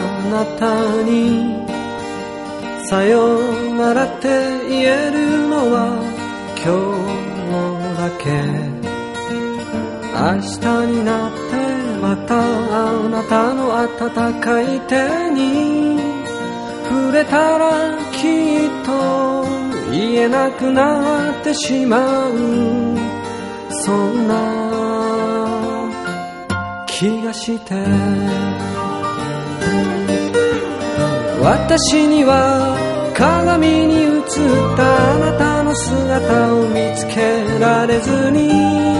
なたにさよならって言えるのは今日だけ。明日になってまたあなたの温かい手に触れたらきっと言えなくなってしまう、そんな気がして。私には鏡に映ったあなたの姿を見つけられずに、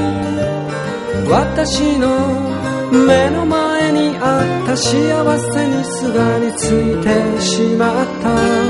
私の目の前にあった幸せにすがりついてしまった。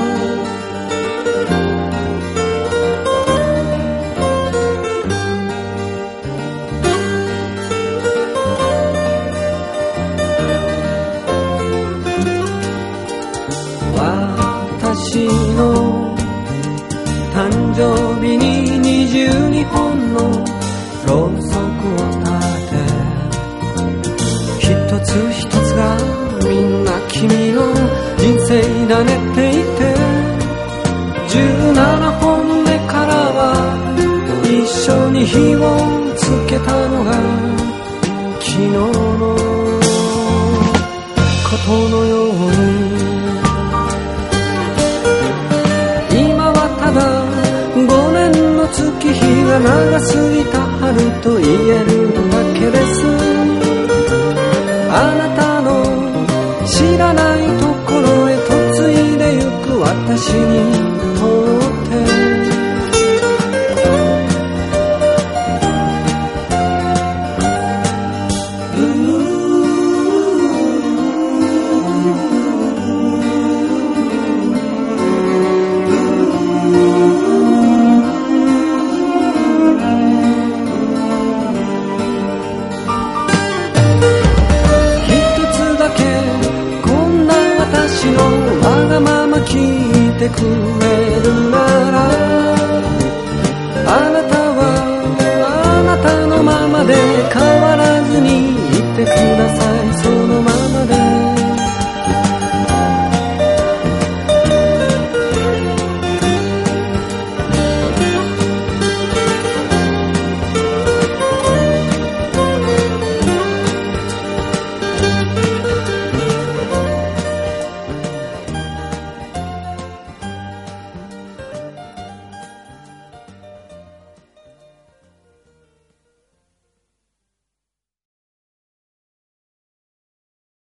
私の誕生日に22本のろうそくを立て、一つ一つがみんな君の人生だねって言って、17本目からは一緒に火をつけたのが昨日のことのように、5年の月日が長すぎた春と言えるだけです。あなたの知らないところへ嫁いでゆく私にとって聞いてくれ